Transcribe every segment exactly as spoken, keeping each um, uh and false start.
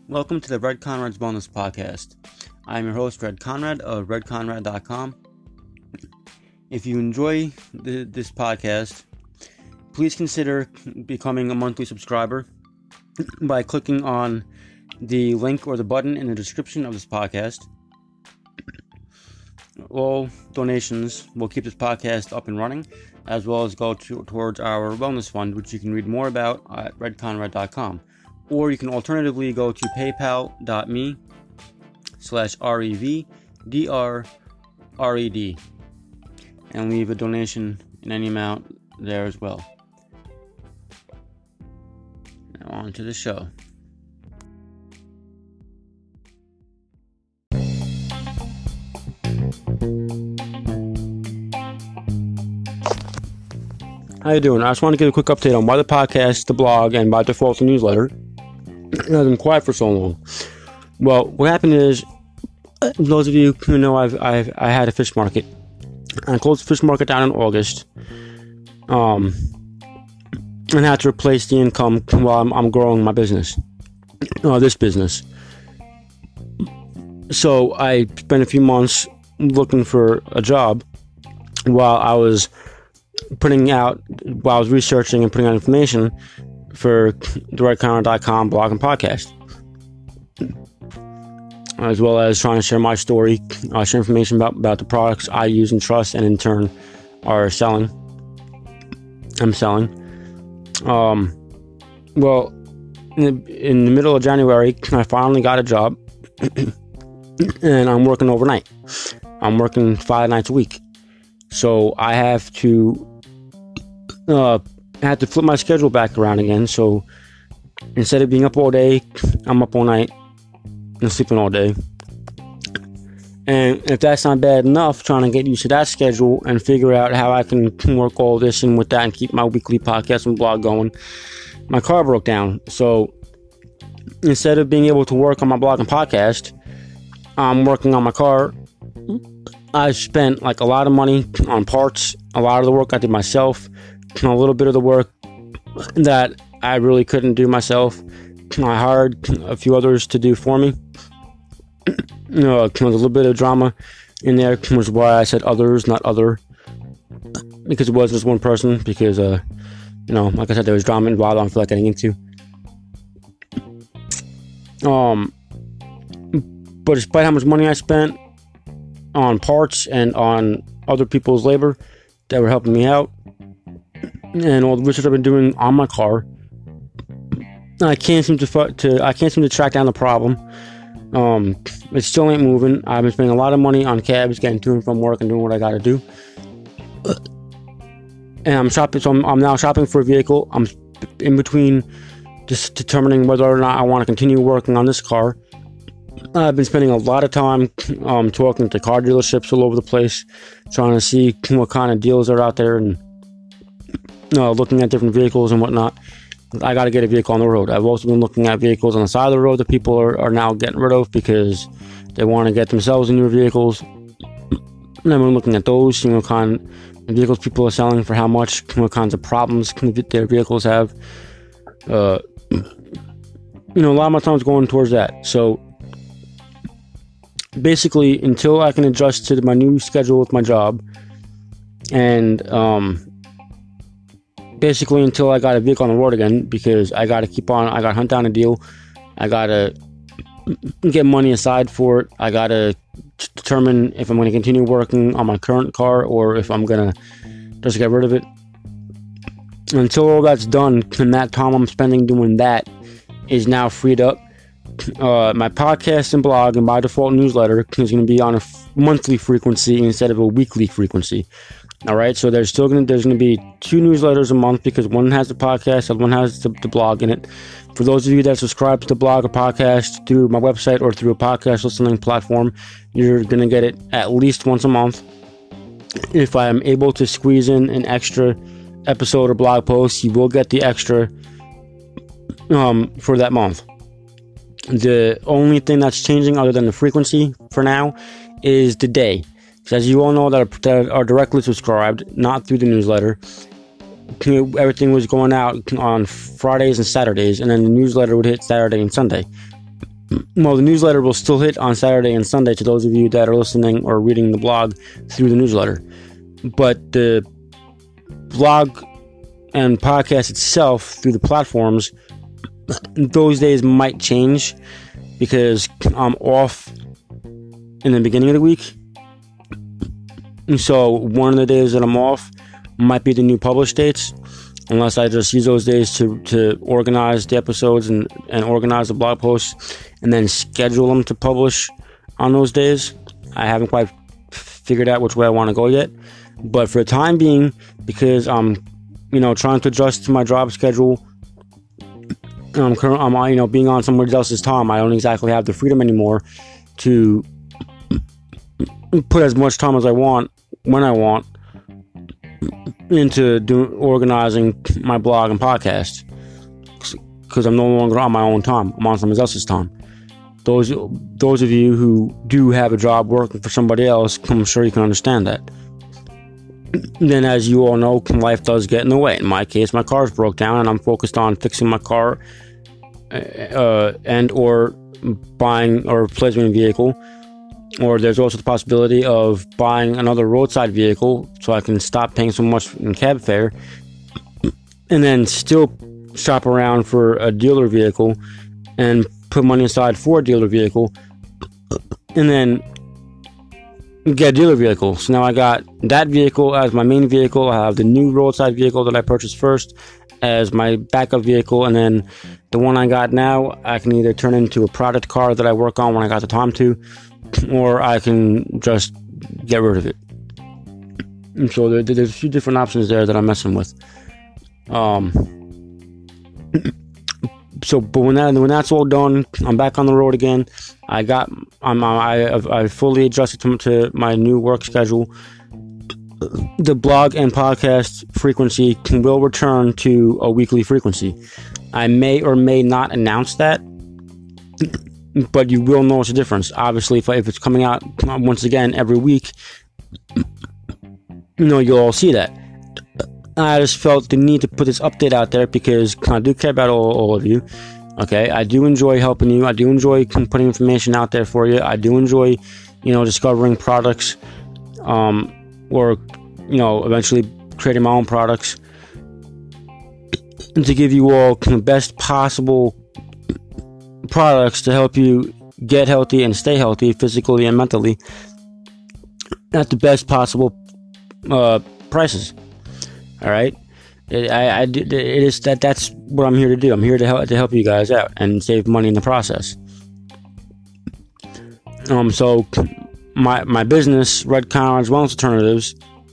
Welcome to the Red Conrad's Wellness Podcast. I'm your host, Red Conrad of red conrad dot com. If you enjoy the, this podcast, please consider becoming a monthly subscriber by clicking on the link or the button in the description of this podcast. All donations will keep this podcast up and running, as well as go to, towards our wellness fund, which you can read more about at red conrad dot com. Or you can alternatively go to paypal.me slash R-E-V-D-R-R-E-D and leave a donation in any amount there as well. Now on to the show. How you doing? I just want to give a quick update on why the podcast, the blog, and by default the newsletter has been quiet for so long. Well, what happened is, those of you who know, I've, I've I had a fish market. I closed the fish market down in August, um, and had to replace the income while I'm, I'm growing my business, uh, this business. So I spent a few months looking for a job while I was putting out, while I was researching and putting out information for the red conrad dot com blog and podcast, as well as trying to share my story, uh, share information about, about the products I use and trust, and in turn are selling. I'm selling. Um, well, in the, in the middle of January, I finally got a job, and I'm working overnight. I'm working five nights a week, so I have to. Uh, I had to flip my schedule back around again, so instead of being up all day, I'm up all night and sleeping all day. And if that's not bad enough, trying to get used to that schedule and figure out how I can work all this in with that and keep my weekly podcast and blog going, my car broke down. So instead of being able to work on my blog and podcast, I'm working on my car. I spent like a lot of money on parts. A lot of the work I did myself. A little bit of the work that I really couldn't do myself, I hired a few others to do for me. You know, there was a little bit of drama in there, which is why I said others, not other, because it was just one person. Because, uh, you know, like I said, there was drama involved. I don't feel like getting into. Um, but despite how much money I spent on parts and on other people's labor that were helping me out, and all the research I've been doing on my car, I can't seem to, to I can't seem to track down the problem. Um, it still ain't moving. I've been spending a lot of money on cabs, getting to and from work, and doing what I got to do. And I'm shopping, so I'm, I'm now shopping for a vehicle. I'm in between just determining whether or not I want to continue working on this car. I've been spending a lot of time um, talking to car dealerships all over the place, trying to see what kind of deals are out there, and Uh, looking at different vehicles and whatnot. I got to get a vehicle on the road. I've also been looking at vehicles on the side of the road that people are, are now getting rid of because they want to get themselves newer vehicles. And I've been looking at those, seeing what kind of vehicles people are selling for how much, what kinds of problems their vehicles have. Uh, you know, a lot of my time's going towards that. So basically, until I can adjust to my new schedule with my job, and um, basically until I got a vehicle on the road again, because I got to keep on, I got to hunt down a deal, I got to get money aside for it, I got to determine if I'm going to continue working on my current car or if I'm going to just get rid of it. Until all that's done, and that time I'm spending doing that is now freed up, uh, my podcast and blog and by default newsletter is going to be on a f- monthly frequency instead of a weekly frequency. All right, so there's still gonna there's gonna be two newsletters a month, because one has the podcast and one has the, the blog in it. For those of you that subscribe to the blog or podcast through my website or through a podcast listening platform, you're gonna get it at least once a month. If I am able to squeeze in an extra episode or blog post, you will get the extra um, for that month. The only thing that's changing, other than the frequency for now, is the day. As you all know that are, that are directly subscribed, not through the newsletter, everything was going out on Fridays and Saturdays, and then the newsletter would hit Saturday and Sunday. well, the newsletter will still hit on Saturday and Sunday to those of you that are listening or reading the blog through the newsletter. But the blog and podcast itself through the platforms, those days might change because I'm off in the beginning of the week. So one of the days that I'm off might be the new published dates, unless I just use those days to, to organize the episodes and, and organize the blog posts and then schedule them to publish on those days. I haven't quite figured out which way I want to go yet. But for the time being, because I'm, you know, trying to adjust to my job schedule, I'm, current, I'm you know, being on somebody else's time, I don't exactly have the freedom anymore to put as much time as I want, when I want, into doing organizing my blog and podcast, because I'm no longer on my own time. I'm on somebody else's time. Those those of you who do have a job working for somebody else, I'm sure you can understand that. Then, as you all know, life does get in the way. In my case, my car's broke down, and I'm focused on fixing my car uh, and or buying or replacing a vehicle. Or there's also the possibility of buying another roadside vehicle so I can stop paying so much in cab fare, and then still shop around for a dealer vehicle and put money aside for a dealer vehicle, and then get a dealer vehicle. So now I got that vehicle as my main vehicle. I have the new roadside vehicle that I purchased first as my backup vehicle, and then the one I got now I can either turn into a product car that I work on when I got the time to, or I can just get rid of it. And so there, there's a few different options there that I'm messing with. Um. So, but when that when that's all done, I'm back on the road again. I got I'm I I fully adjusted to, to my new work schedule. The blog and podcast frequency will return to a weekly frequency. I may or may not announce that, but you will notice a difference. Obviously, if, if it's coming out once again every week, you know, you'll all see that. I just felt the need to put this update out there because I do care about all, all of you. Okay, I do enjoy helping you. I do enjoy putting information out there for you. I do enjoy, you know, discovering products, um, or, you know, eventually creating my own products, and to give you all the best possible products to help you get healthy and stay healthy physically and mentally at the best possible uh, prices. All right, it, I, I, it is that that's what I'm here to do. I'm here to help to help you guys out and save money in the process. Um, so my my business, Red Conrad's Wellness Alternatives,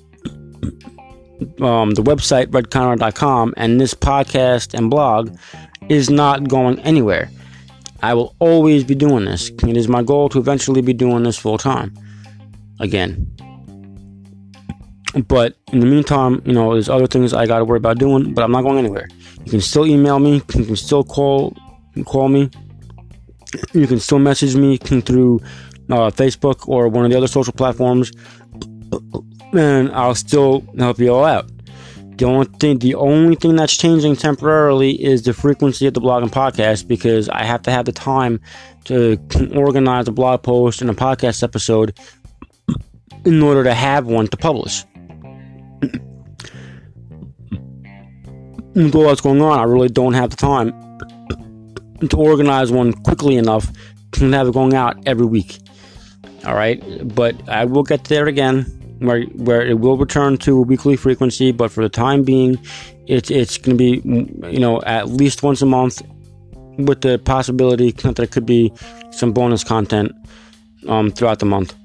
um, the website red conrad dot com, and this podcast and blog is not going anywhere. I will always be doing this. It is my goal to eventually be doing this full time again. But in the meantime, you know, there's other things I got to worry about doing, but I'm not going anywhere. You can still email me. You can still call call me. You can still message me through uh, Facebook or one of the other social platforms, and I'll still help you all out. The only thing, the only thing that's changing temporarily is the frequency of the blog and podcast, because I have to have the time to organize a blog post and a podcast episode in order to have one to publish. With all that's going on, I really don't have the time to organize one quickly enough to have it going out every week. All right, but I will get there again, where where it will return to a weekly frequency. But for the time being, it's it's going to be, you know, at least once a month, with the possibility that there could be some bonus content um, throughout the month.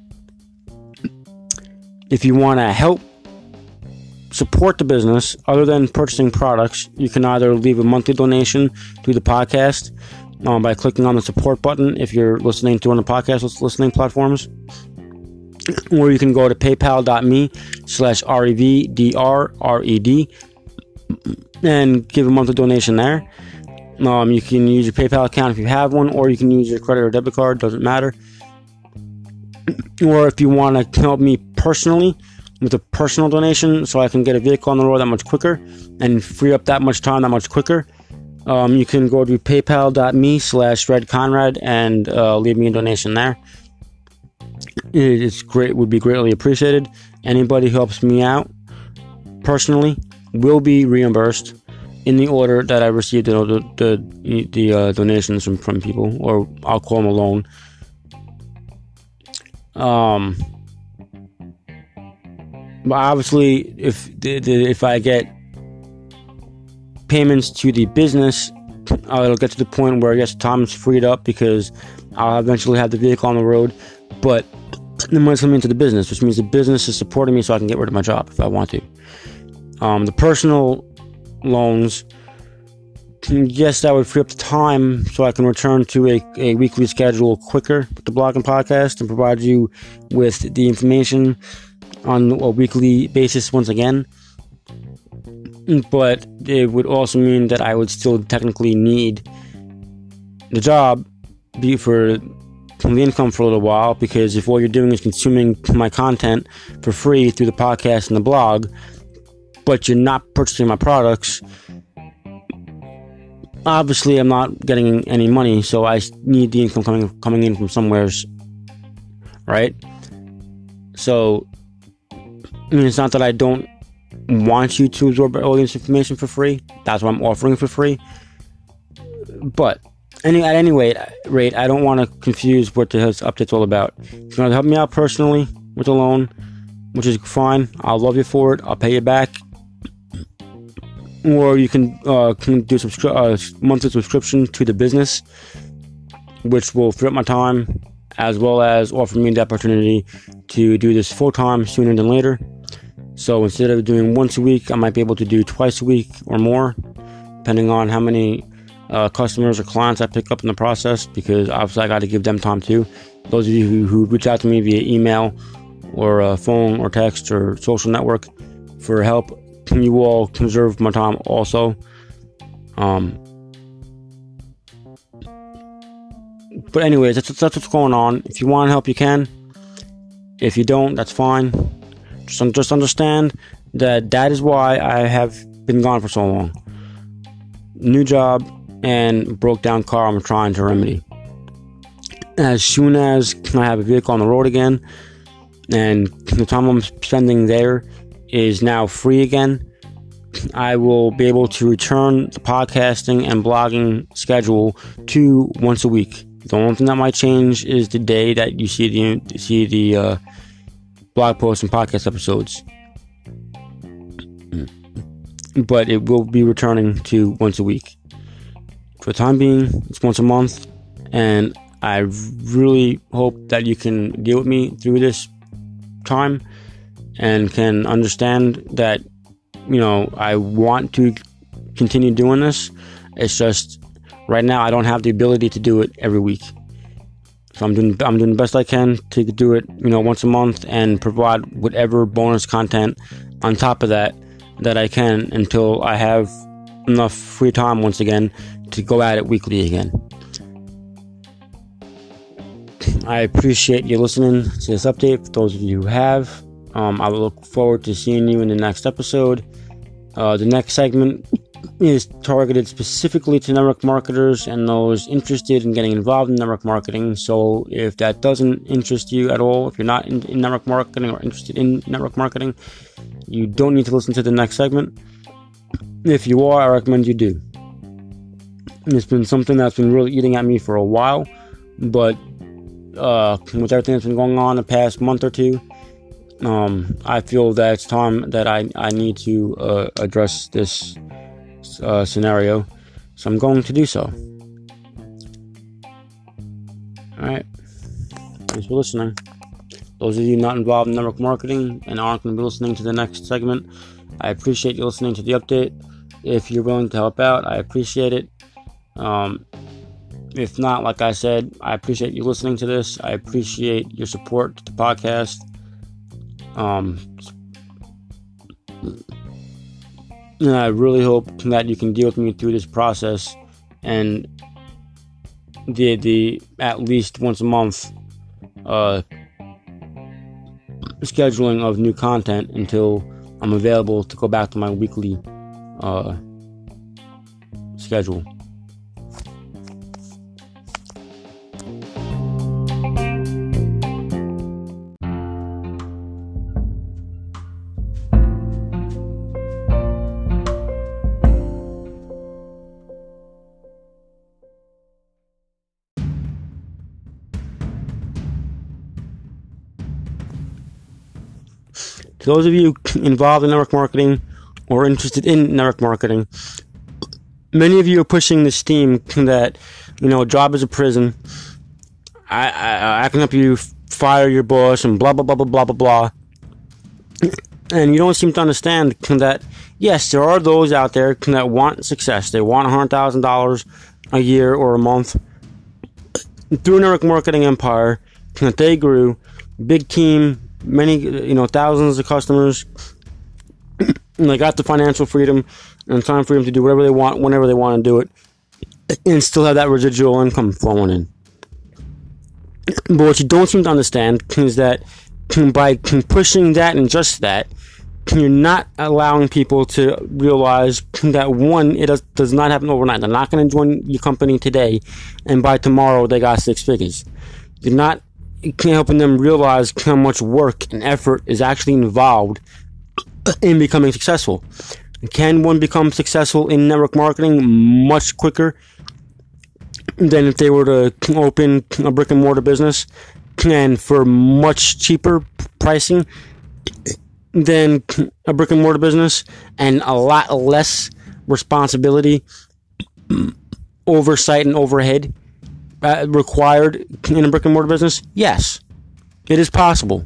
If you want to help support the business other than purchasing products, you can either leave a monthly donation to the podcast um, by clicking on the support button if you're listening to one of the podcast listening platforms, or you can go to paypal.me slash revdrred and give a monthly donation there. Um, you can use your PayPal account if you have one, or you can use your credit or debit card, doesn't matter. Or if you want to help me personally with a personal donation so I can get a vehicle on the road that much quicker and free up that much time that much quicker, Um, you can go to paypal.me slash redconrad and uh, leave me a donation there. It's great, would be greatly appreciated. Anybody who helps me out personally will be reimbursed in the order that I received the the, the uh, donations from, from people, or I'll call them a loan. Um, but obviously, if the, the, if I get payments to the business, I'll get to the point where yes, time's freed up because I'll eventually have the vehicle on the road, but the money's coming into the business, which means the business is supporting me so I can get rid of my job if I want to. Um, the personal loans, yes, that would free up the time so I can return to a, a weekly schedule quicker with the blog and podcast and provide you with the information on a weekly basis once again. But it would also mean that I would still technically need the job be for the income for a little while, because if all you're doing is consuming my content for free through the podcast and the blog, but you're not purchasing my products, obviously I'm not getting any money, so I need the income coming coming in from somewheres, right? So, I mean, it's not that I don't want you to absorb all this information for free. That's why I'm offering it for free. But any at any rate, rate I don't want to confuse what this update's all about. If you want to help me out personally with a loan, which is fine, I'll love you for it. I'll pay you back. Or you can, uh, can do a subscri- uh, monthly subscription to the business, which will free up my time, as well as offer me the opportunity to do this full time sooner than later. So instead of doing once a week, I might be able to do twice a week or more, depending on how many uh, customers or clients I pick up in the process, because obviously I got to give them time too. Those of you who, who reach out to me via email or uh, phone or text or social network for help, you all conserve my time also. Um, but anyways, that's, that's what's going on. If you want to help, you can. If you don't, that's fine. Just, just understand that that is why I have been gone for so long. New job and broke down car I'm trying to remedy. As soon as I have a vehicle on the road again, and the time I'm spending there is now free again, I will be able to return the podcasting and blogging schedule to once a week. The only thing that might change is the day that you see the see the uh, blog posts and podcast episodes. But it will be returning to once a week. For the time being, it's once a month, and I really hope that you can deal with me through this time and can understand that, you know, I want to continue doing this. It's just right now I don't have the ability to do it every week. So I'm doing I'm doing the best I can to do it, you know, once a month and provide whatever bonus content on top of that that I can until I have enough free time once again to go at it weekly again. I appreciate you listening to this update. For those of you who have, um, I will look forward to seeing you in the next episode. Uh, the next segment is targeted specifically to network marketers and those interested in getting involved in network marketing. So if that doesn't interest you at all, if you're not in, in network marketing or interested in network marketing, you don't need to listen to the next segment. If you are, I recommend you do. It's been something that's been really eating at me for a while, but uh, with everything that's been going on the past month or two, um, I feel that it's time that I, I need to uh, address this uh, scenario, so I'm going to do so. Alright, thanks for listening. Those of you not involved in network marketing and aren't going to be listening to the next segment, I appreciate you listening to the update. If you're willing to help out, I appreciate it. Um, if not, like I said, I appreciate you listening to this. I appreciate your support to the podcast. Um, and I really hope that you can deal with me through this process and the the at least once a month uh, scheduling of new content until I'm available to go back to my weekly uh, schedule. To those of you involved in network marketing or interested in network marketing, many of you are pushing this theme that, you know, job is a prison. I, I, I can help you fire your boss and blah, blah, blah, blah, blah, blah, blah. And you don't seem to understand that, yes, there are those out there that want success. They want one hundred thousand dollars a year or a month through a network marketing empire that they grew, big team, many, you know, thousands of customers, and they got the financial freedom and time freedom to do whatever they want, whenever they want to do it, and still have that residual income flowing in. But what you don't seem to understand is that by pushing that and just that, you're not allowing people to realize that, one, it does, does not happen overnight. They're not going to join your company today, and by tomorrow they got six figures. You're not helping them realize how much work and effort is actually involved in becoming successful. Can one become successful in network marketing much quicker than if they were to open a brick and mortar business, and for much cheaper pricing than a brick and mortar business, and a lot less responsibility, oversight, and overhead Uh, required in a brick and mortar business? Yes, it is possible.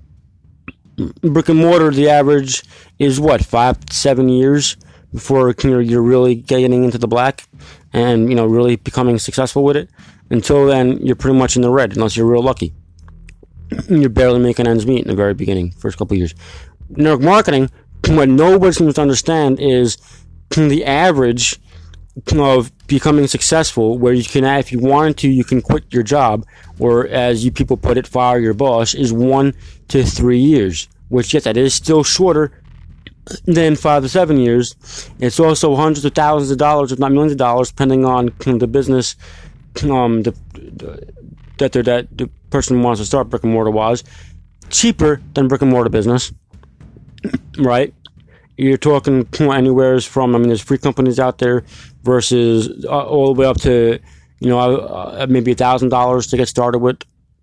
Brick and mortar, the average is what, five, seven years before you're, you're really getting into the black and, you know, really becoming successful with it. Until then, you're pretty much in the red, unless you're real lucky. You're barely making ends meet in the very beginning, first couple of years. Network marketing, what nobody seems to understand is the average of becoming successful, where you can, if you wanted to, you can quit your job, or as you people put it, fire your boss, is one to three years, which, yes, that is still shorter than five to seven years. It's also hundreds of thousands of dollars, if not millions of dollars, depending on the business um, the, the, that, that the person wants to start brick and mortar wise, cheaper than brick and mortar business, right? You're talking anywhere from, I mean, there's free companies out there versus uh, all the way up to, you know, uh, maybe a thousand dollars to get started with,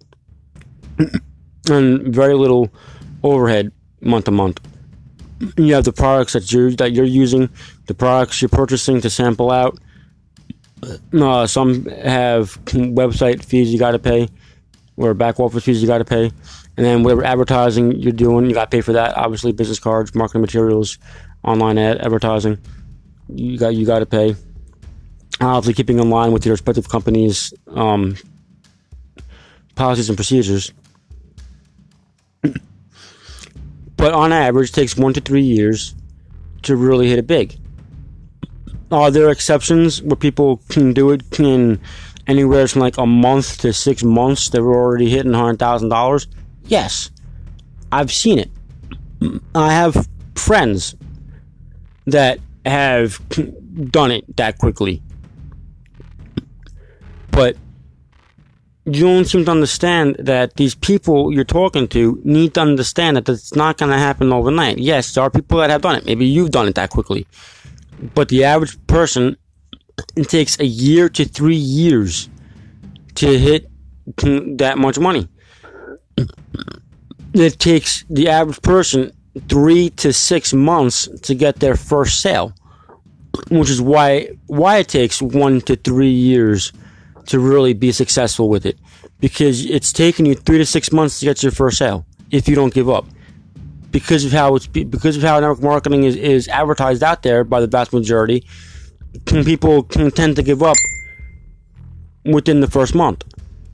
and very little overhead month to month. You have the products that you're that you're using, the products you're purchasing to sample out. Uh, some have website fees you got to pay, or back office fees you got to pay. And then whatever advertising you're doing, you got to pay for that. Obviously, business cards, marketing materials, online ad advertising, you got you got to pay. Obviously, keeping in line with your respective companies' um, policies and procedures. But on average, it takes one to three years to really hit it big. Are there exceptions where people can do it in anywhere from like a month to six months? They're already hitting one hundred thousand dollars. Yes, I've seen it. I have friends that have done it that quickly. But you don't seem to understand that these people you're talking to need to understand that it's not going to happen overnight. Yes, there are people that have done it. Maybe you've done it that quickly. But the average person, it takes a year to three years to hit that much money. It takes the average person three to six months to get their first sale, which is why why it takes one to three years to really be successful with it, because it's taking you three to six months to get your first sale if you don't give up, because of how it's because of how network marketing is, is advertised out there by the vast majority. People can tend to give up within the first month.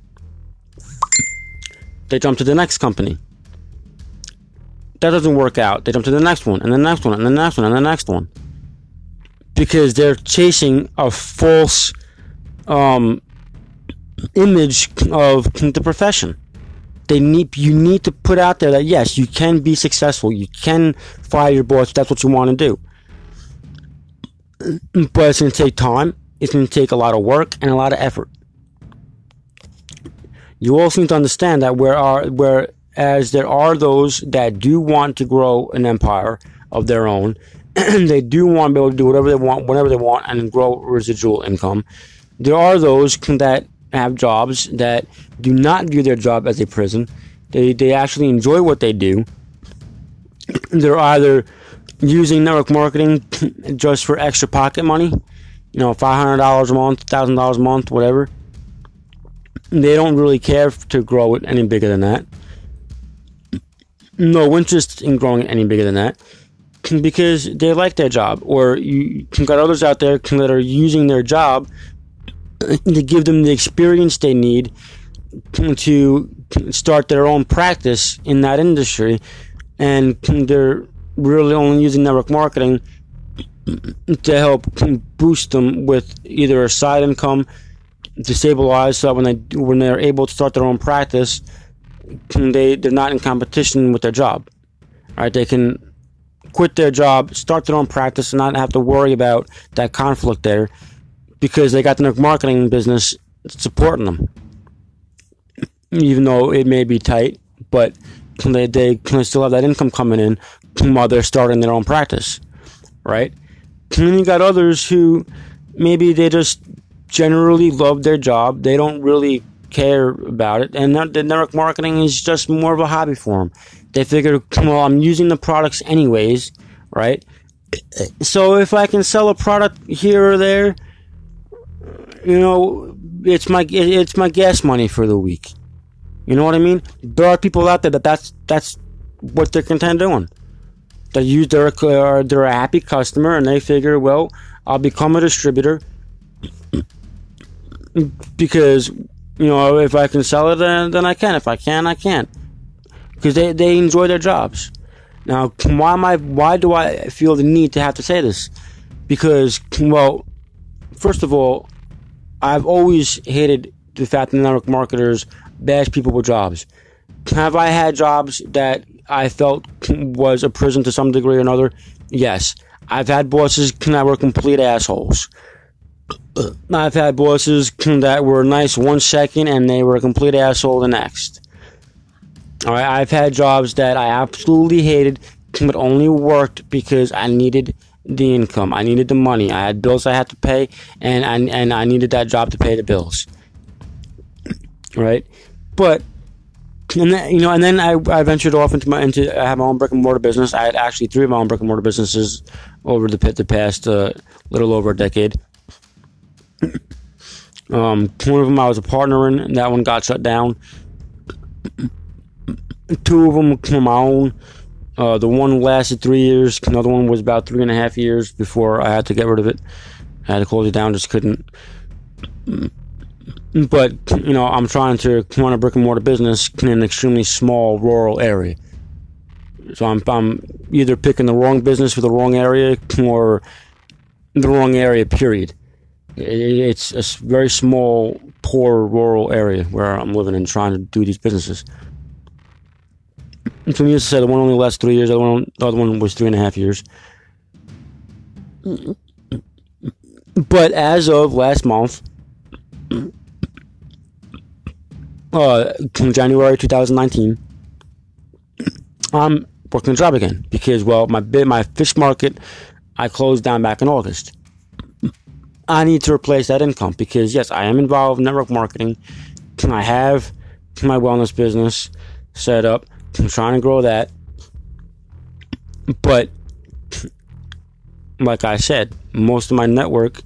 They jump to the next company. That doesn't work out. They jump to the next one, and the next one, and the next one, and the next one. Because they're chasing a false um, image of the profession. They need you need to put out there that, yes, you can be successful. You can fire your boss if that's what you want to do. but it's going to take time. It's going to take a lot of work and a lot of effort. You also need to understand that where are whereas there are those that do want to grow an empire of their own, they do want to be able to do whatever they want, whenever they want, and grow residual income. There are those that have jobs that do not view their job as a prison. They they actually enjoy what they do. They're either using network marketing just for extra pocket money, you know, five hundred dollars a month, one thousand dollars a month, whatever. They don't really care to grow it any bigger than that. No interest in growing it any bigger than that because they like their job. Or you got others out there that are using their job to give them the experience they need to start their own practice in that industry, and they're really only using network marketing to help boost them with either a side income to stabilize, so that when they when they're able to start their own practice, they they're not in competition with their job. Right? They can quit their job, start their own practice, and not have to worry about that conflict there because they got the network marketing business supporting them. Even though it may be tight, but they they can still have that income coming in while they're starting their own practice, right? And then you got others who maybe they just generally love their job. They don't really care about it, and the network marketing is just more of a hobby for them. They figure, well, I'm using the products anyways, right? So if I can sell a product here or there, you know, it's my it's my gas money for the week. You know what I mean? There are people out there that that's that's what they're content doing. They use their they're a happy customer, and they figure, well, I'll become a distributor because, you know, if I can sell it, then, then I can. If I can, I can't. Because they, they enjoy their jobs. Now, why am I? Why do I feel the need to have to say this? Because, well, first of all, I've always hated the fact that network marketers bash people with jobs. Have I had jobs that I felt was a prison to some degree or another? Yes. I've had bosses that were complete assholes. I've had bosses that were nice one second and they were a complete asshole the next. All right, I've had jobs that I absolutely hated but only worked because I needed the income. I needed the money. I had bills I had to pay, and I, and I needed that job to pay the bills. Right? But and then, you know, and then I, I ventured off into my into I have my own brick and mortar business. I had actually three of my own brick and mortar businesses over the the past uh, little over a decade. Um, one of them I was a partner in, and that one got shut down. Two of them were my own. Uh, the one lasted three years. Another one was about three and a half years before I had to get rid of it. I had to close it down. Just couldn't. But, you know, I'm trying to run a brick and mortar business in an extremely small rural area. So I'm, I'm either picking the wrong business for the wrong area or the wrong area, period. It's a very small, poor rural area where I'm living and trying to do these businesses. And to me, as I said, the one only lasted three years. The other one, the other one was three and a half years. But as of last month, uh, January twenty nineteen, I'm working a job again because, well, my my fish market I closed down back in August. I need to replace that income because, yes, I am involved in network marketing. I have my wellness business set up. I'm trying to grow that. But, like I said, most of my network,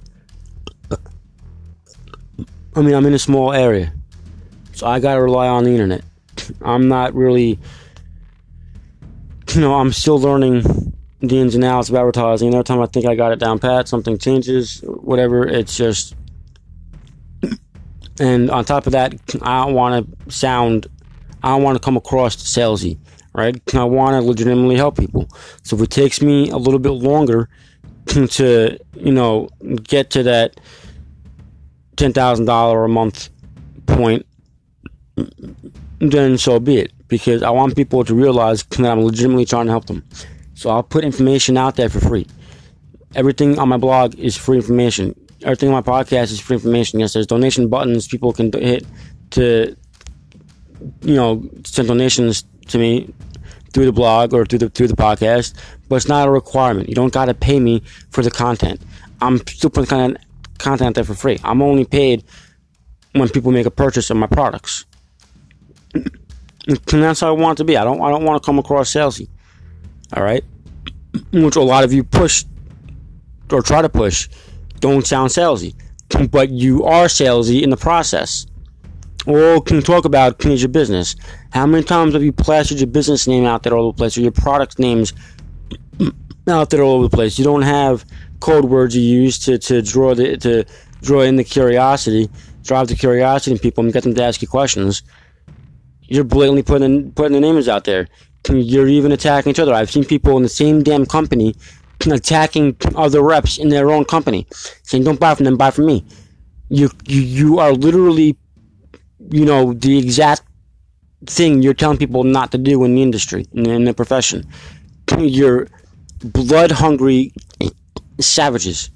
I mean, I'm in a small area. So I got to rely on the internet. I'm not really, you know, I'm still learning the ins and outs of advertising. Every time I think I got it down pat, something changes, whatever. It's just, and on top of that, I don't want to sound, I don't want to come across salesy, right? I want to legitimately help people. So if it takes me a little bit longer to, you know, get to that ten thousand dollars a month point, then so be it. Because I want people to realize that I'm legitimately trying to help them. So I'll put information out there for free. Everything on my blog is free information. Everything on my podcast is free information. Yes, there's donation buttons people can hit to, you know, send donations to me through the blog or through the through the podcast, but it's not a requirement. You don't got to pay me for the content. I'm still putting content content there for free. I'm only paid when people make a purchase of my products, and that's how I want it to be. I don't I don't want to come across salesy. All right, which a lot of you push or try to push. Don't sound salesy, but you are salesy in the process. Or can talk about can your business. How many times have you plastered your business name out there all over the place, or your product names out there all over the place? You don't have code words you use to, to draw the to draw in the curiosity, drive the curiosity in people, and get them to ask you questions. You're blatantly putting putting the names out there. You're even attacking each other. I've seen people in the same damn company attacking other reps in their own company, saying, "Don't buy from them, buy from me." You you you are literally, you know, the exact thing you're telling people not to do in the industry, in, in the profession. You're blood-hungry savages.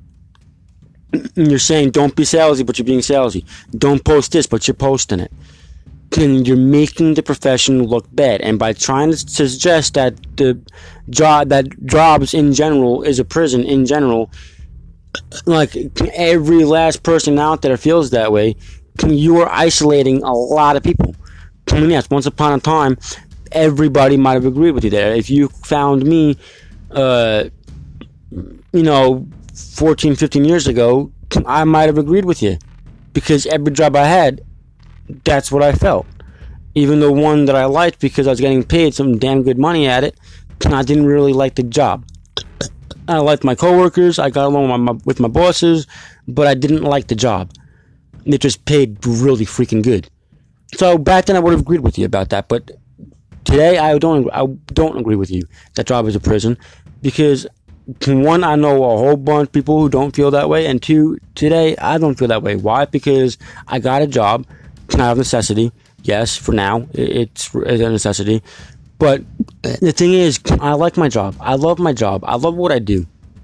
You're saying, don't be salesy, but you're being salesy. Don't post this, but you're posting it. And you're making the profession look bad. And by trying to suggest that the job, that jobs in general is a prison in general, like every last person out there feels that way, you are isolating a lot of people. I mean, yes, once upon a time, everybody might have agreed with you there. If you found me, uh, you know, fourteen, fifteen years ago, I might have agreed with you. Because every job I had, that's what I felt. Even the one that I liked because I was getting paid some damn good money at it, I didn't really like the job. I liked my coworkers, I got along with my, with my bosses, but I didn't like the job. It just paid really freaking good. So back then I would have agreed with you about that, but today I don't I don't agree with you that job is a prison, because one, I know a whole bunch of people who don't feel that way, and two, today I don't feel that way. Why? Because I got a job, out of necessity. Yes, for now it's a necessity, but the thing is, I like my job. I love my job. I love what I do,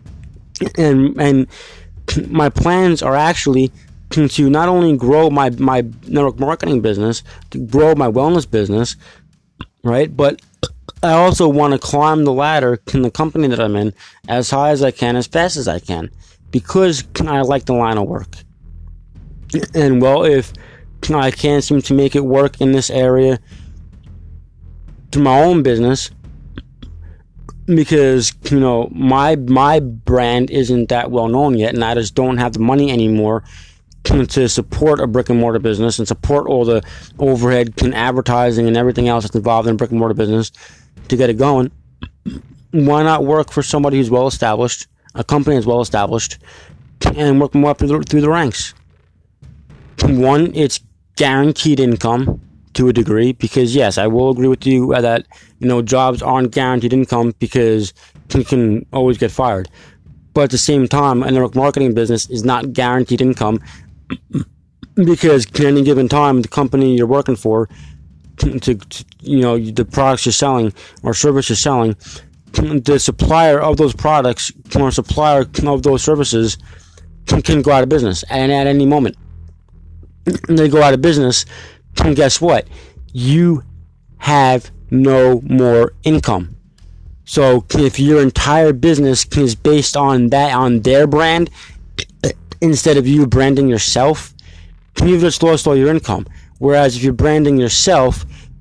and and my plans are actually to not only grow my, my network marketing business, to grow my wellness business, right? But I also want to climb the ladder in the company that I'm in as high as I can, as fast as I can, because I like the line of work. And well, if I can't seem to make it work in this area through my own business, because, you know, my my brand isn't that well known yet, and I just don't have the money anymore to support a brick and mortar business and support all the overhead and advertising and everything else that's involved in a brick and mortar business to get it going. Why not work for somebody who's well established, a company that's well established, and work more up through the, through the ranks? One, it's guaranteed income to a degree, because yes, I will agree with you that, you know, jobs aren't guaranteed income because you can always get fired. But at the same time, a network marketing business is not guaranteed income, because at any given time, the company you're working for, to, to you know, the products you're selling or service you're selling, the supplier of those products or supplier of those services can, can go out of business, and at any moment they go out of business, and guess what? You have no more income. So if your entire business is based on that, on their brand, instead of you branding yourself, you've just lost all your income. Whereas if you're branding yourself,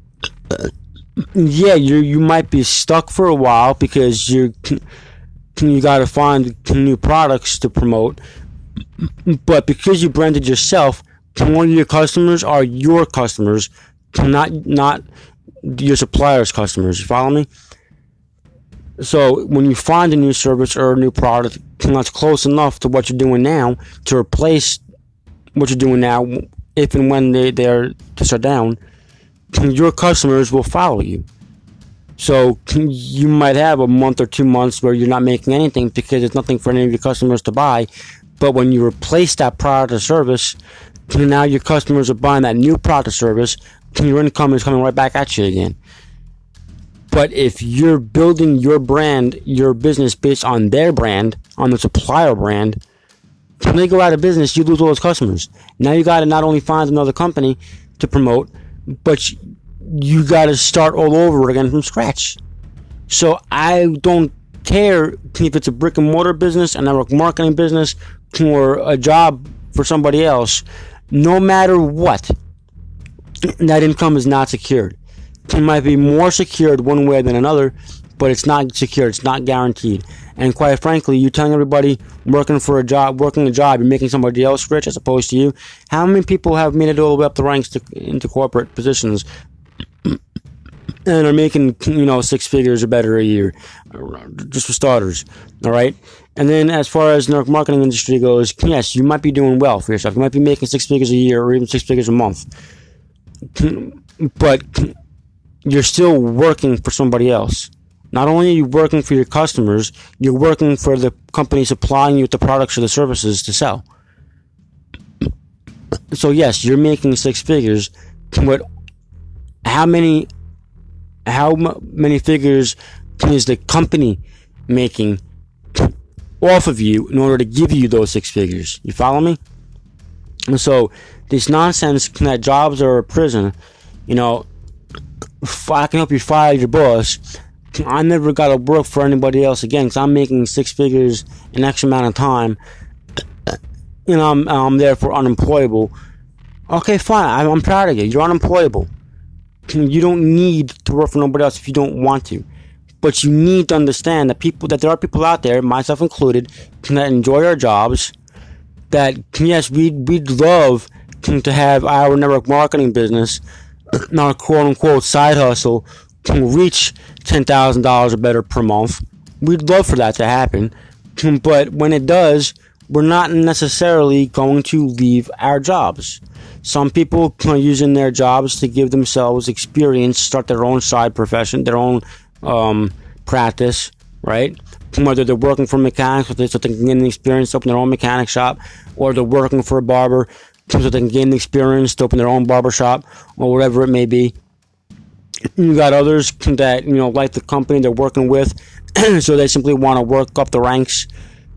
yeah, you you might be stuck for a while because you you got to find new products to promote. But because you branded yourself, one of your customers are your customers, not not your supplier's customers. You follow me? So when you find a new service or a new product that's close enough to what you're doing now to replace what you're doing now, if and when they, they're to shut down, your customers will follow you. So you might have a month or two months where you're not making anything because there's nothing for any of your customers to buy. But when you replace that product or service, now your customers are buying that new product or service, and your income is coming right back at you again. But if you're building your brand, your business based on their brand, on the supplier brand, when they go out of business, you lose all those customers. Now you got to not only find another company to promote, but you got to start all over again from scratch. So I don't care if it's a brick and mortar business, a network marketing business, or a job for somebody else. No matter what, that income is not secured. It might be more secured one way than another, but it's not secured. It's not guaranteed. And quite frankly, you're telling everybody working for a job, working a job, you're making somebody else rich as opposed to you. How many people have made it all the way up the ranks to, into corporate positions and are making, you know, six figures or better a year, just for starters? All right. And then as far as the network marketing industry goes, yes, you might be doing well for yourself. You might be making six figures a year or even six figures a month, but you're still working for somebody else. Not only are you working for your customers, you're working for the company supplying you with the products or the services to sell. So yes, you're making six figures, but how many, how many figures is the company making off of you in order to give you those six figures? You follow me? And so this nonsense that jobs are a prison, you know, I can help you fire your boss. I never got to work for anybody else again because I'm making six figures in X amount of time. You know, I'm, I'm therefore unemployable. Okay, fine. I'm, I'm proud of you. You're unemployable. You don't need to work for nobody else if you don't want to. But you need to understand that people, that there are people out there, myself included, that enjoy our jobs. That yes, we'd we'd love to have our network marketing business, our quote unquote side hustle, to reach ten thousand dollars or better per month. We'd love for that to happen, but when it does, we're not necessarily going to leave our jobs. Some people are using their jobs to give themselves experience, start their own side profession, their own um, practice, right? Whether they're working for mechanics, so they can gain the experience to open their own mechanic shop, or they're working for a barber, so they can gain the experience to open their own barber shop, or whatever it may be. You got others that, you know, like the company they're working with, so they simply want to work up the ranks.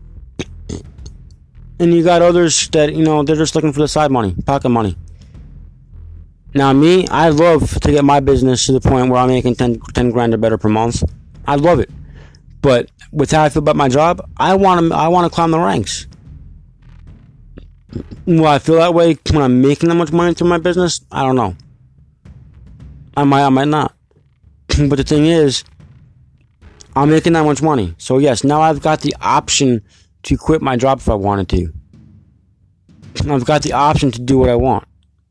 And you got others that, you know, they're just looking for the side money, pocket money. Now, me, I love to get my business to the point where I'm making ten, ten grand or better per month. I love it. But with how I feel about my job, I want to, I want to climb the ranks. Will I feel that way when I'm making that much money through my business? I don't know. I might, I might not. But the thing is, I'm making that much money. So yes, now I've got the option to quit my job if I wanted to. I've got the option to do what I want.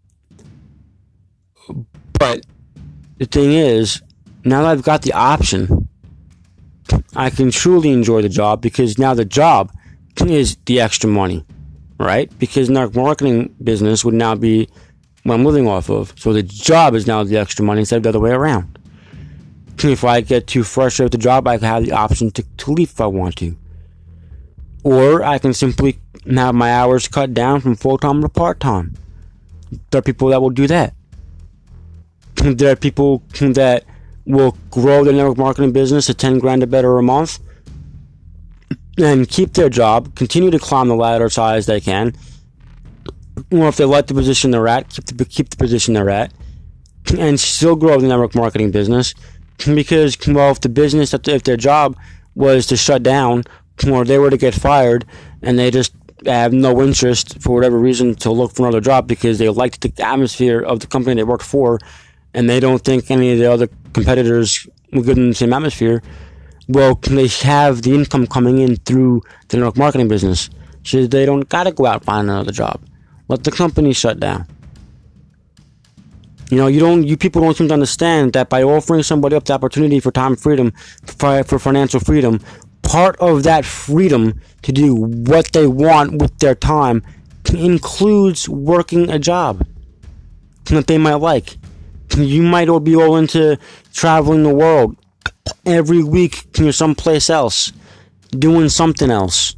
But the thing is, now that I've got the option, I can truly enjoy the job because now the job is the extra money, right? Because network marketing business would now be what I'm living off of. So the job is now the extra money instead of the other way around. If I get too frustrated with the job, I can have the option to, to leave if I want to. Or I can simply have my hours cut down from full-time to part-time. There are people that will do that. There are people that will grow their network marketing business to ten grand or better a month and keep their job, continue to climb the ladder as high as they can. Or if they like the position they're at, keep the, keep the position they're at and still grow the network marketing business. Because, well, if the business, if their job was to shut down or they were to get fired and they just have no interest for whatever reason to look for another job because they liked the atmosphere of the company they worked for and they don't think any of the other competitors were good in the same atmosphere, well, they have the income coming in through the network marketing business. So they don't got to go out and find another job. Let the company shut down. You know, you don't. You people don't seem to understand that by offering somebody up the opportunity for time freedom, for, for financial freedom, part of that freedom to do what they want with their time includes working a job that they might like. You might all be all into traveling the world every week. You're someplace else, doing something else.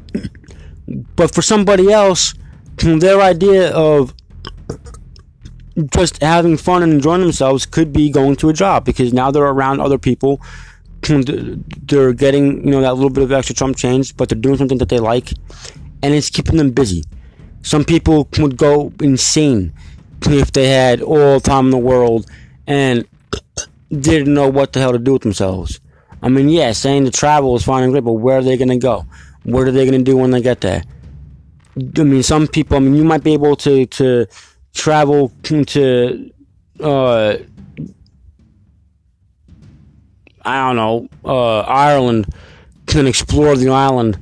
But for somebody else, their idea of just having fun and enjoying themselves could be going to a job, because now they're around other people. They're getting, you know, that little bit of extra chump change, but they're doing something that they like, and it's keeping them busy. Some people would go insane if they had all the time in the world and didn't know what the hell to do with themselves. I mean, yeah, saying to travel is fine and great, but where are they going to go? What are they going to do when they get there? I mean, some people, I mean, you might be able to, to travel to, uh, I don't know, uh, Ireland, and explore the island,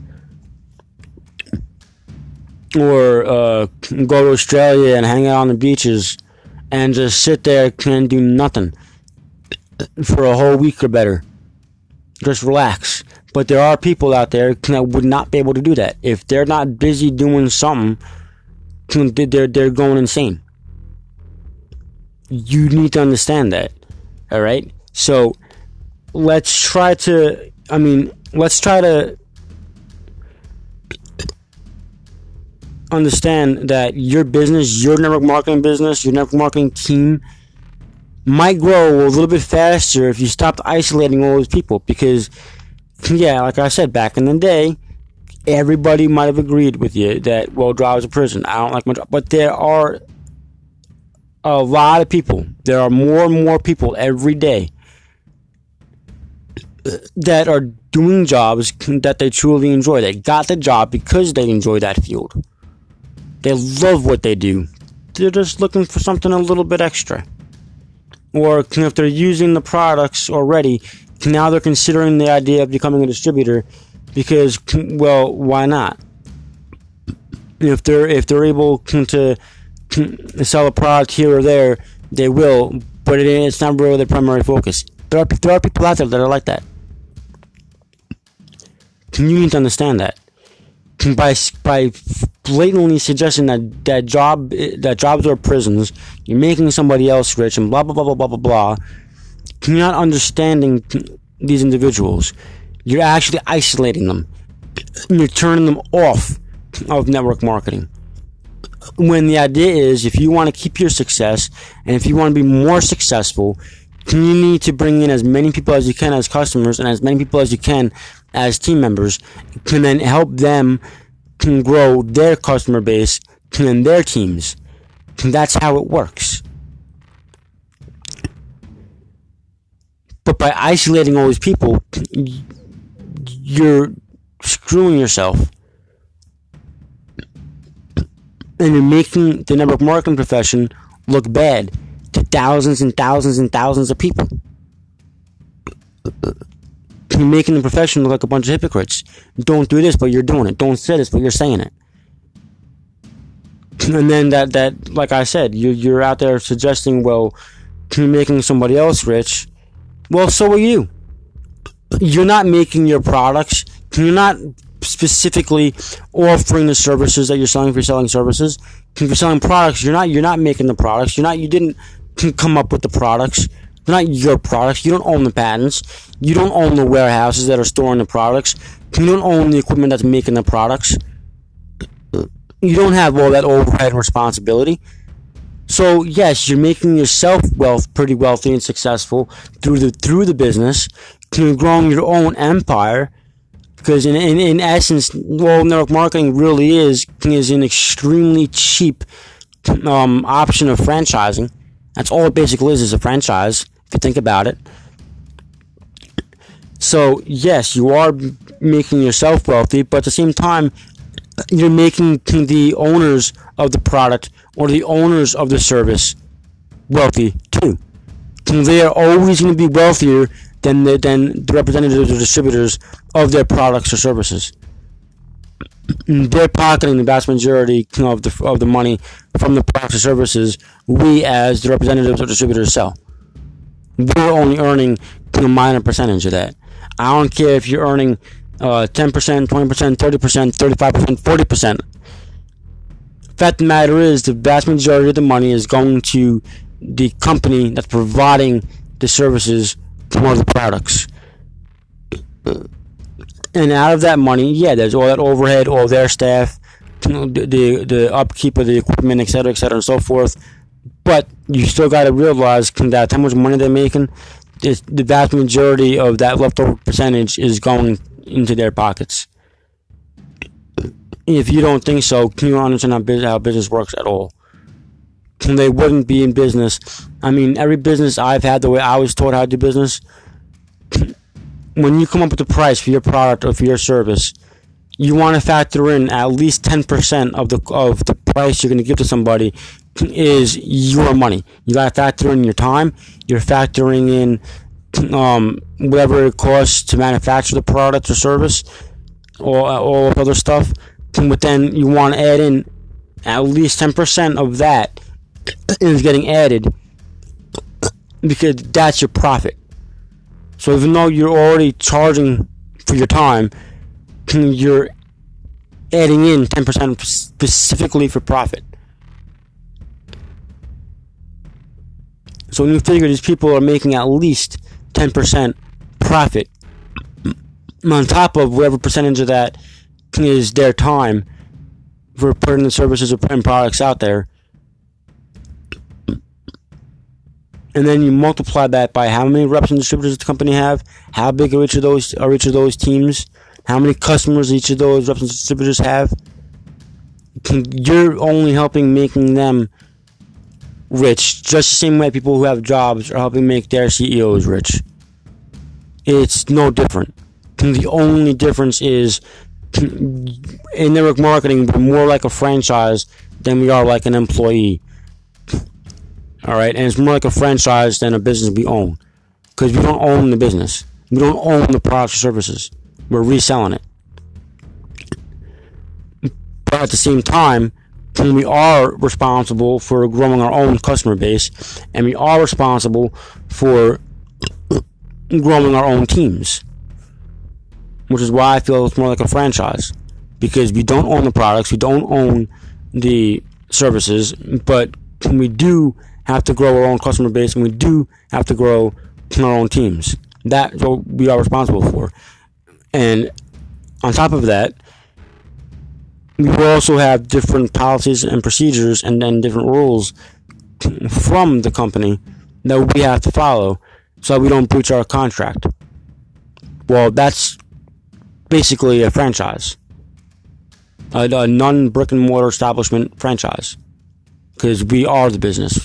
or uh, go to Australia and hang out on the beaches and just sit there and do nothing for a whole week or better. Just relax. But there are people out there that would not be able to do that. If they're not busy doing something, they're, they're going insane. You need to understand that. Alright? So, let's try to, I mean, let's try to understand that your business, your network marketing business, your network marketing team might grow a little bit faster if you stopped isolating all those people. Because, yeah, like I said, back in the day, everybody might have agreed with you that, well, jobs are prison. I don't like my job. But there are a lot of people. There are more and more people every day that are doing jobs that they truly enjoy. They got the job because they enjoy that field. They love what they do. They're just looking for something a little bit extra. Or if they're using the products already, now they're considering the idea of becoming a distributor because, well, why not? If they're if they're able to sell a product here or there, they will, but it, it's not really their primary focus. There are, there are people out there that are like that. You need to understand that. By by blatantly suggesting that, that job that jobs are prisons, you're making somebody else rich, and blah blah blah blah blah blah blah. You're not understanding these individuals. You're actually isolating them. You're turning them off of network marketing. When the idea is, if you want to keep your success, and if you want to be more successful, you need to bring in as many people as you can as customers, and as many people as you can as team members, and then help them can grow their customer base and their teams. That's how it works. But by isolating all these people, you're screwing yourself. And you're making the network marketing profession look bad to thousands and thousands and thousands of people. You're making the profession look like a bunch of hypocrites. Don't do this, but you're doing it. Don't say this, but you're saying it. And then that, that like I said, you, you're out there suggesting, well, you're making somebody else rich. Well, so are you. You're not making your products. You're not specifically offering the services that you're selling if you're selling services. If you're selling products, you're not you're not making the products. You're not you didn't come up with the products. They're not your products. You don't own the patents. You don't own the warehouses that are storing the products. You don't own the equipment that's making the products. You don't have all that overhead responsibility. So yes, you're making yourself wealth pretty wealthy and successful through the through the business. You're growing your own empire. Because in, in in essence, well, network marketing really is is an extremely cheap um, option of franchising. That's all it basically is, is a franchise, if you think about it. So, yes, you are making yourself wealthy, but at the same time, you're making the owners of the product or the owners of the service wealthy, too. They are always going to be wealthier than the, than the representatives or distributors of their products or services. They're pocketing the vast majority of the of the money from the products or services we, as the representatives or distributors, sell. We're only earning a minor percentage of that. I don't care if you're earning uh, ten percent, twenty percent, thirty percent, thirty-five percent, forty percent. The fact of the matter is, the vast majority of the money is going to the company that's providing the services or the products. And out of that money, yeah, there's all that overhead, all their staff, the, the the upkeep of the equipment, et cetera, et cetera, and so forth. But you still got to realize that how much money they're making, is the vast majority of that leftover percentage is going into their pockets. If you don't think so, you don't understand how business, how business works at all. They wouldn't be in business. I mean, every business I've had, the way I was taught how to do business, when you come up with a price for your product or for your service, you want to factor in at least ten percent of the of the price you're going to give to somebody is your money. You got to factor in your time. You're factoring in um, whatever it costs to manufacture the product or service, or all other stuff. But then you want to add in at least ten percent of that is getting added, because that's your profit. So even though you're already charging for your time, you're adding in ten percent specifically for profit. So when you figure these people are making at least ten percent profit, on top of whatever percentage of that is their time for putting the services and products out there, and then you multiply that by how many reps and distributors the company have, how big are each of those are each of those teams, how many customers each of those reps and distributors have, you're only helping making them rich, just the same way people who have jobs are helping make their C E Os rich. It's no different. The only difference is, in network marketing, we're more like a franchise than we are like an employee. Alright, and it's more like a franchise than a business we own. Because we don't own the business. We don't own the products or services. We're reselling it. But at the same time, we are responsible for growing our own customer base, and we are responsible for growing our own teams. Which is why I feel it's more like a franchise. Because we don't own the products, we don't own the services, but we do have to grow our own customer base, and we do have to grow our own teams. That's what we are responsible for. And on top of that, we will also have different policies and procedures and then different rules from the company that we have to follow so we don't breach our contract. Well, that's basically a franchise. A, a non-brick and mortar establishment franchise. Because we are the business.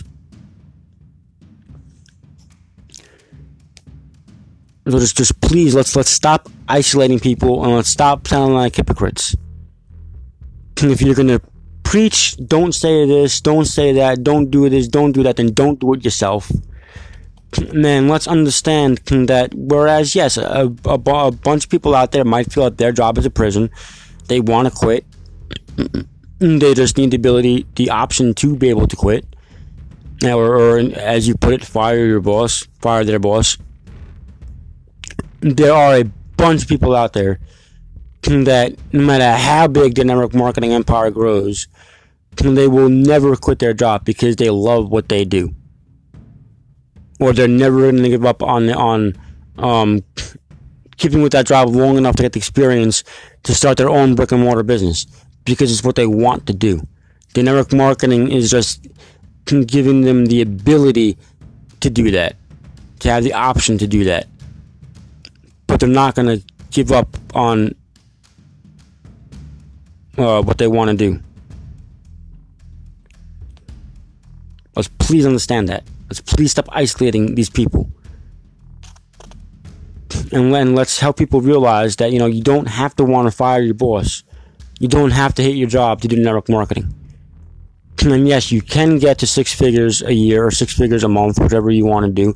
So just, just please, let's let's stop isolating people, and let's stop sounding like hypocrites. If you're going to preach, don't say this, don't say that, don't do this, don't do that, then don't do it yourself. Man, let's understand that whereas, yes, a, a, a bunch of people out there might feel that their job is a prison, they want to quit, they just need the ability, the option to be able to quit, or, or as you put it, fire your boss, fire their boss. There are a bunch of people out there that no matter how big their network marketing empire grows, they will never quit their job because they love what they do, or they're never going to give up on on um, keeping with that job long enough to get the experience to start their own brick and mortar business because it's what they want to do. The network marketing is just giving them the ability to do that, to have the option to do that, but they're not going to give up on Uh, what they want to do. Let's please understand that. Let's please stop isolating these people. And then let's help people realize that, you know, you don't have to want to fire your boss. You don't have to hate your job to do network marketing. And yes, you can get to six figures a year or six figures a month, whatever you want to do.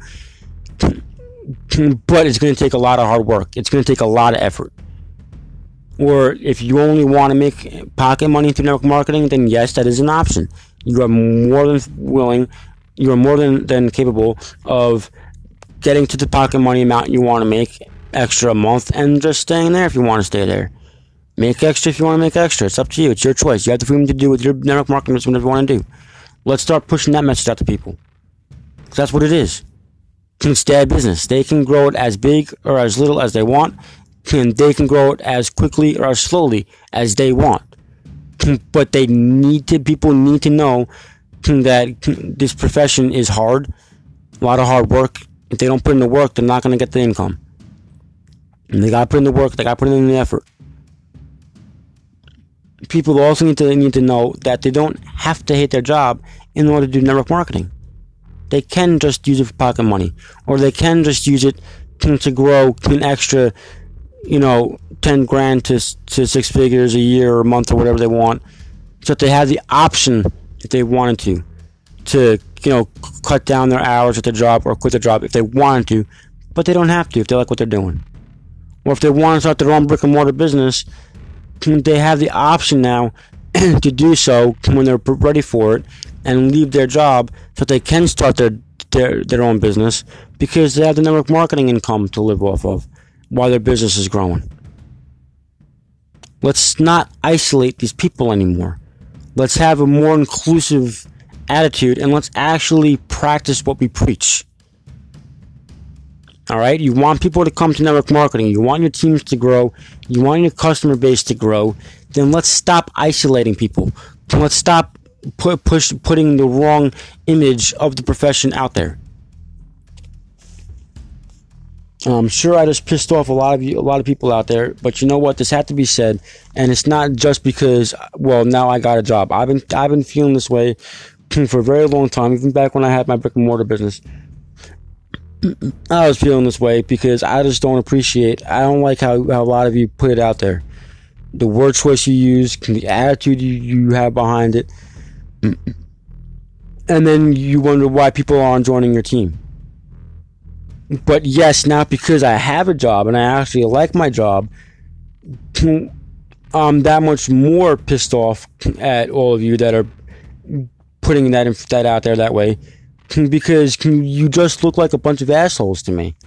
But it's going to take a lot of hard work. It's going to take a lot of effort. Or if you only want to make pocket money through network marketing, then yes, that is an option. You are more than willing, you are more than, than capable of getting to the pocket money amount you want to make extra a month and just staying there if you want to stay there. Make extra if you want to make extra. It's up to you. It's your choice. You have the freedom to do with your network marketing whatever you want to do. Let's start pushing that message out to people. Because that's what it is. It's their business. They can grow it as big or as little as they want. And they can grow it as quickly or as slowly as they want. But they need to, people need to know that this profession is hard, a lot of hard work. If they don't put in the work, they're not going to get the income. And they got to put in the work. They got to put in the effort. People also need to need to know that they don't have to hate their job in order to do network marketing. They can just use it for pocket money, or they can just use it to, to grow an extra, you know, ten grand to to six figures a year or a month or whatever they want, so that they have the option if they wanted to, to you know cut down their hours at their job or quit their job if they wanted to, but they don't have to if they like what they're doing, or if they want to start their own brick and mortar business. They have the option now to do so when they're ready for it and leave their job so that they can start their, their their own business because they have the network marketing income to live off of while their business is growing. Let's not isolate these people anymore. Let's have a more inclusive attitude and let's actually practice what we preach. All right, you want people to come to network marketing. You want your teams to grow. You want your customer base to grow. Then let's stop isolating people. Let's stop put, push, putting the wrong image of the profession out there. I'm sure I just pissed off a lot of you, a lot of people out there. But you know what? This had to be said, and it's not just because, well, now I got a job. I've been I've been feeling this way for a very long time, even back when I had my brick and mortar business. I was feeling this way because I just don't appreciate, I don't like how, how a lot of you put it out there. The word choice you use, the attitude you, you have behind it. And then you wonder why people aren't joining your team. But yes, now because I have a job and I actually like my job, I'm that much more pissed off at all of you that are putting that, that out there that way. Because you just look like a bunch of assholes to me.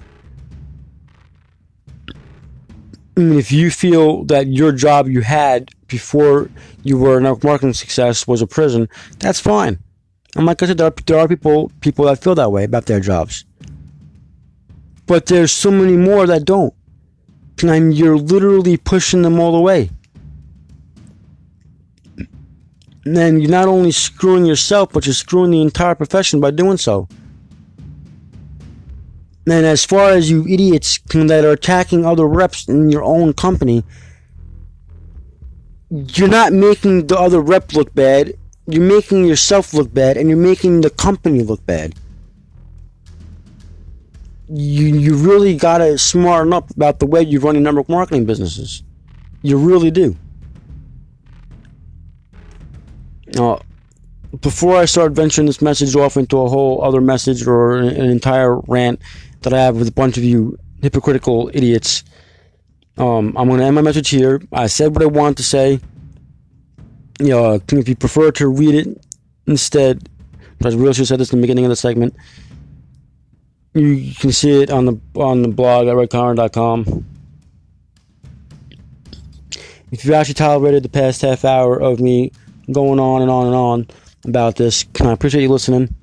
I mean, if you feel that your job you had before you were a network marketing success was a prison, that's fine. And like I said, there are, there are people people that feel that way about their jobs. But there's so many more that don't. And you're literally pushing them all away. And then you're not only screwing yourself, but you're screwing the entire profession by doing so. And as far as you idiots that are attacking other reps in your own company, you're not making the other rep look bad. You're making yourself look bad, and you're making the company look bad. You you really gotta smarten up about the way you run your network marketing businesses. You really do. Uh, before I start venturing this message off into a whole other message or an entire rant that I have with a bunch of you hypocritical idiots, um, I'm going to end my message here. I said what I wanted to say. You know, if you prefer to read it instead, I really should have said this in the beginning of the segment. You can see it on the on the blog at red conner dot com. If you actually tolerated the past half hour of me going on and on and on about this, I appreciate you listening.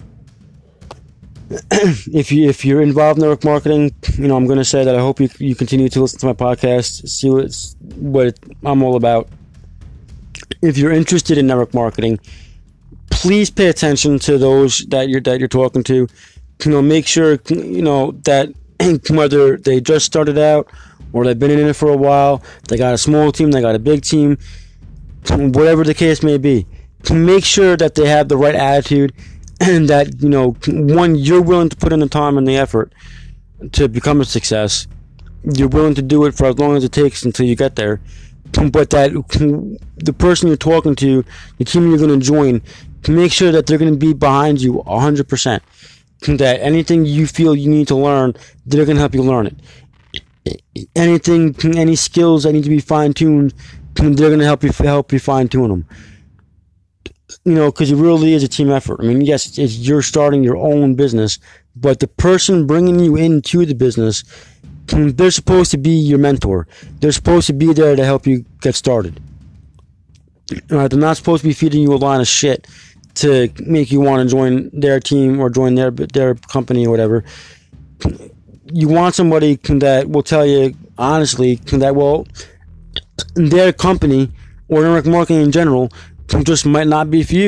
if you if you're involved in network marketing, you know I'm going to say that I hope you you continue to listen to my podcast, see what it's, what it, I'm all about. If you're interested in network marketing, please pay attention to those that you're that you're talking to. You know, make sure you know that whether they just started out or they've been in it for a while, they got a small team, they got a big team, whatever the case may be, to make sure that they have the right attitude and that, you know, one, you're willing to put in the time and the effort to become a success. You're willing to do it for as long as it takes until you get there. But that the person you're talking to, the team you're going to join, to make sure that they're going to be behind you one hundred percent. That anything you feel you need to learn, they're going to help you learn it. Anything, any skills that need to be fine-tuned, they're going to help you help you fine-tune them. You know, because it really is a team effort. I mean, yes, it's, it's, you're starting your own business, but the person bringing you into the business, they're supposed to be your mentor. They're supposed to be there to help you get started. Uh, they're not supposed to be feeding you a line of shit to make you want to join their team or join their their company or whatever. You want somebody that will tell you honestly that, well, their company or network marketing in general just might not be for you.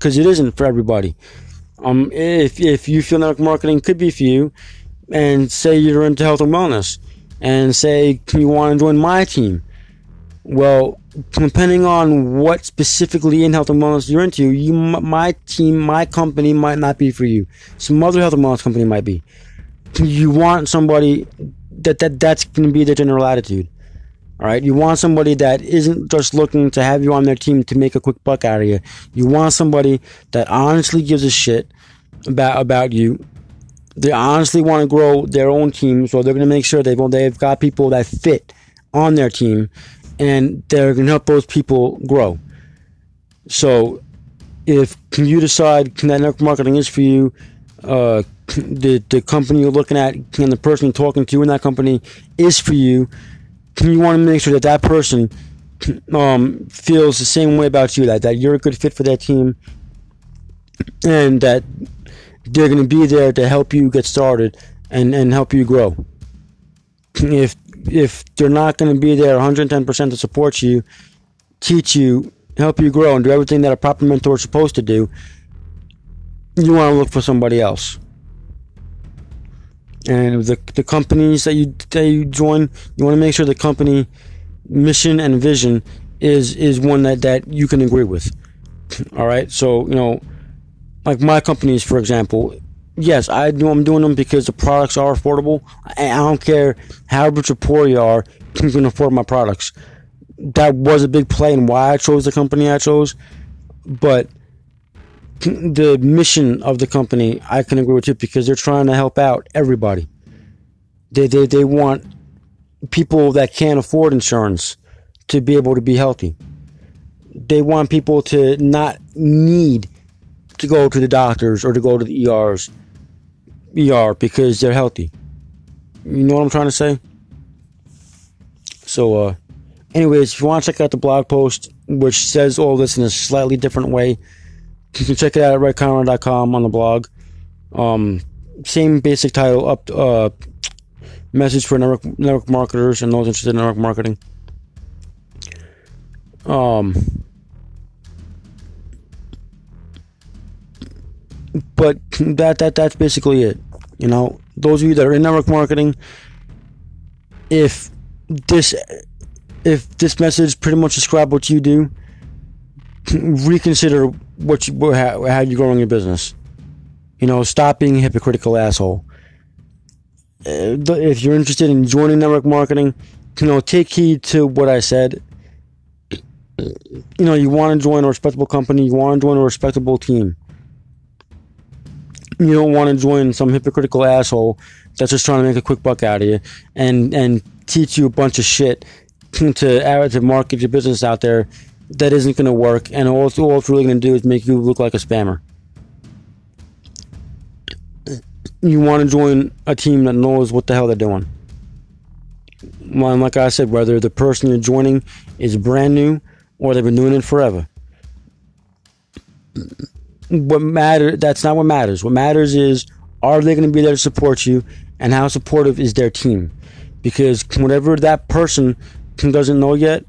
because it isn't for everybody. Um, if if you feel network marketing could be for you, and say you're into health and wellness, and say you want to join my team, well, depending on what specifically in health and wellness you're into, you my team, my company might not be for you. Some other health and wellness company might be. You want somebody that, that that's going to be their general attitude. All right, you want somebody that isn't just looking to have you on their team to make a quick buck out of you. You want somebody that honestly gives a shit about about you. They honestly want to grow their own team, so they're going to make sure they've they've got people that fit on their team, and they're going to help those people grow. So, if you decide that network marketing is for you, uh, the the company you're looking at and the person you're talking to in that company is for you, you want to make sure that that person um, feels the same way about you, that, that you're a good fit for that team, and that they're going to be there to help you get started and, and help you grow. If if they're not going to be there one hundred ten percent to support you, teach you, help you grow, and do everything that a proper mentor is supposed to do, you want to look for somebody else. And the the companies that you that you join, you want to make sure the company mission and vision is is one that, that you can agree with. All right, so you know, like my companies, for example, yes, I do. I'm doing them because the products are affordable. I, I don't care how rich or poor you are, you can afford my products. That was a big play in why I chose the company I chose, but the mission of the company, I can agree with you, because they're trying to help out everybody. They, they they want people that can't afford insurance to be able to be healthy. They want people to not need to go to the doctors or to go to the E Rs, E R because they're healthy. You know what I'm trying to say? So, uh, anyways, if you want to check out the blog post, which says all this in a slightly different way, you can check it out at ray conrad dot com on the blog. Um, same basic title, up uh, message for network, network marketers and those interested in network marketing. Um, but that that that's basically it. You know, those of you that are in network marketing, if this if this message pretty much describes what you do, reconsider what you, how, how you're growing your business. You know, stop being a hypocritical asshole. Uh, if you're interested in joining network marketing, you know, take heed to what I said. You know, you want to join a respectable company, you want to join a respectable team. You don't want to join some hypocritical asshole that's just trying to make a quick buck out of you and and teach you a bunch of shit to to market your business out there that isn't going to work, and all, all it's really going to do is make you look like a spammer. You want to join a team that knows what the hell they're doing. Well, like I said, whether the person you're joining is brand new or they've been doing it forever. What matter? That's not what matters. What matters is, are they going to be there to support you, and how supportive is their team? Because whatever that person doesn't know yet,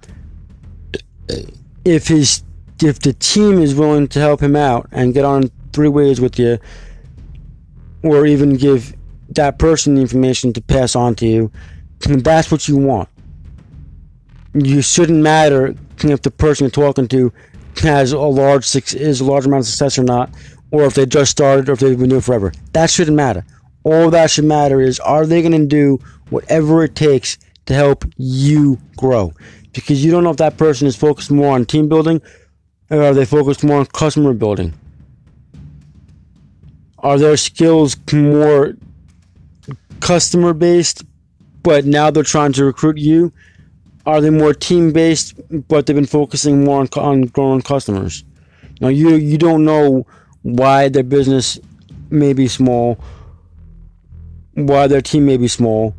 if his if the team is willing to help him out and get on three ways with you, or even give that person the information to pass on to you, that's what you want. You shouldn't matter if the person you're talking to has a large is a large amount of success or not, or if they just started, or if they've been doing it forever. That shouldn't matter. All that should matter is, are they going to do whatever it takes to help you grow? Because you don't know if that person is focused more on team building, or are they focused more on customer building? Are their skills more customer based, but now they're trying to recruit you? Are they more team based, but they've been focusing more on, on growing customers? Now you you don't know why their business may be small, why their team may be small.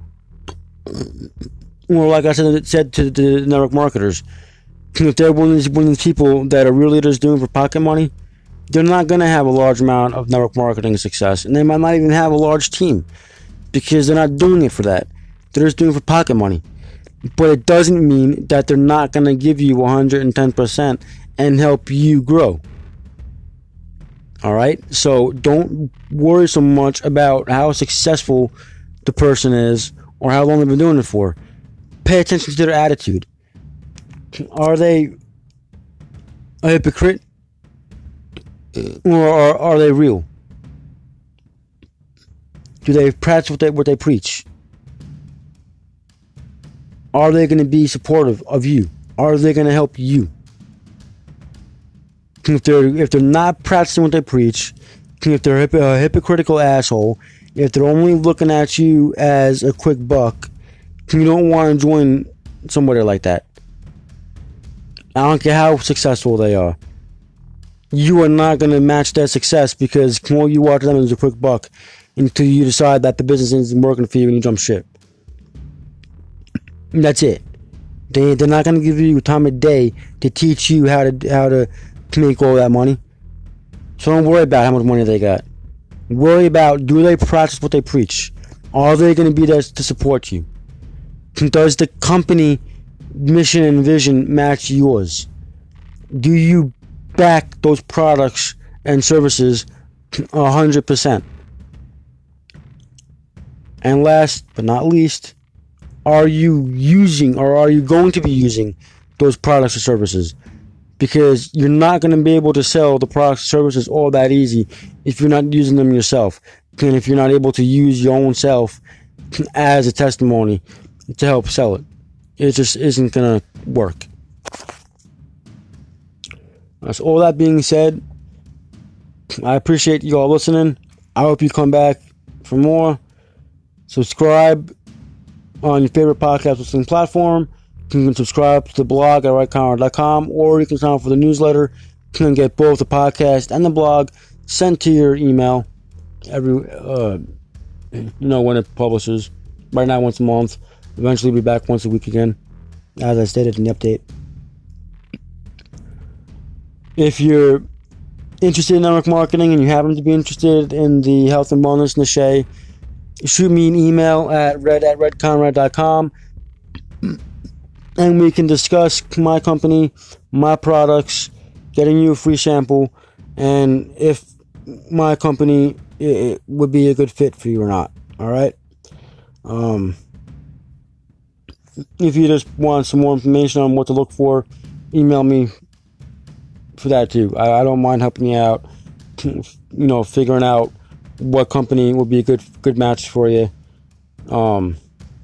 Well, like I said, said to the network marketers, if they're one of these, one of these people that are really just doing for pocket money, they're not going to have a large amount of network marketing success, and they might not even have a large team because they're not doing it for that. They're just doing it for pocket money. But it doesn't mean that they're not going to give you one hundred ten percent and help you grow. All right? So don't worry so much about how successful the person is or how long they've been doing it for. Pay attention to their attitude. Are they a hypocrite? Or are, are they real? Do they practice what they, what they preach? Are they going to be supportive of you? Are they going to help you? If they're, if they're not practicing what they preach, if they're a hypocritical asshole, if they're only looking at you as a quick buck, you don't want to join somebody like that. I don't care how successful they are. You are not going to match their success because all you watch them is a quick buck until you decide that the business isn't working for you and you jump ship. That's it. They, they're not going to give you time of day to teach you how to how to make all that money. So don't worry about how much money they got. Worry about, do they practice what they preach? Are they going to be there to support you? Does the company mission and vision match yours? Do you back those products and services one hundred percent? And last but not least, are you using or are you going to be using those products or services? Because you're not going to be able to sell the products and services all that easy if you're not using them yourself. And if you're not able to use your own self as a testimony to help sell it. It just isn't going to work. So all that being said, I appreciate you all listening. I hope you come back for more. Subscribe on your favorite podcast listening platform. You can subscribe to the blog at red conrad dot com, or you can sign up for the newsletter. You can get both the podcast and the blog sent to your email every, uh, you know, when it publishes. Right now, once a month. Eventually, be back once a week again, as I stated in the update. If you're interested in network marketing and you happen to be interested in the health and wellness niche, shoot me an email at red at red conrad dot com. And we can discuss my company, my products, getting you a free sample, and if my company it, it would be a good fit for you or not. All right. Um, if you just want some more information on what to look for, email me for that too. I, I don't mind helping you out. You know, figuring out what company would be a good good match for you. Um.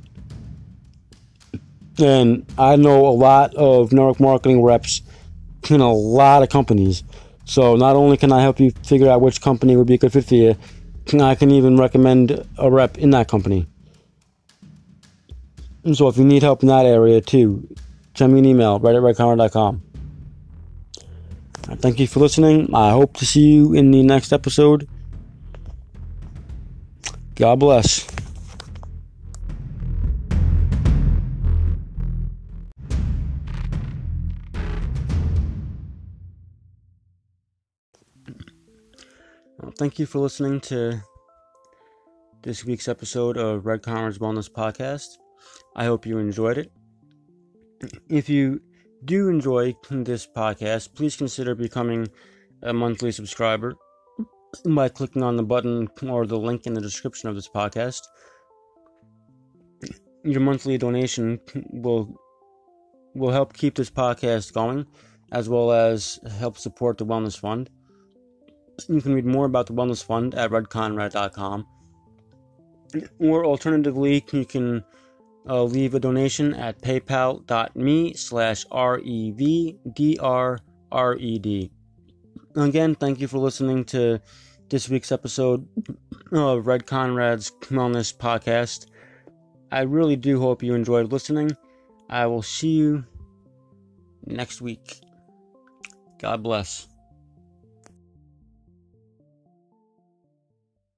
And I know a lot of network marketing reps in a lot of companies. So not only can I help you figure out which company would be a good fit for you, I can even recommend a rep in that company. And so if you need help in that area too, send me an email, red at red conrad dot com. Thank you for listening. I hope to see you in the next episode. God bless. Thank you for listening to this week's episode of Red Conrad's Wellness Podcast. I hope you enjoyed it. If you do enjoy this podcast, please consider becoming a monthly subscriber by clicking on the button or the link in the description of this podcast. Your monthly donation will will help keep this podcast going, as well as help support the Wellness Fund. You can read more about the Wellness Fund at red conrad dot com. Or alternatively, you can uh, leave a donation at paypal dot me slash R E V D R R E D. Again, thank you for listening to this week's episode of Red Conrad's Wellness Podcast. I really do hope you enjoyed listening. I will see you next week. God bless.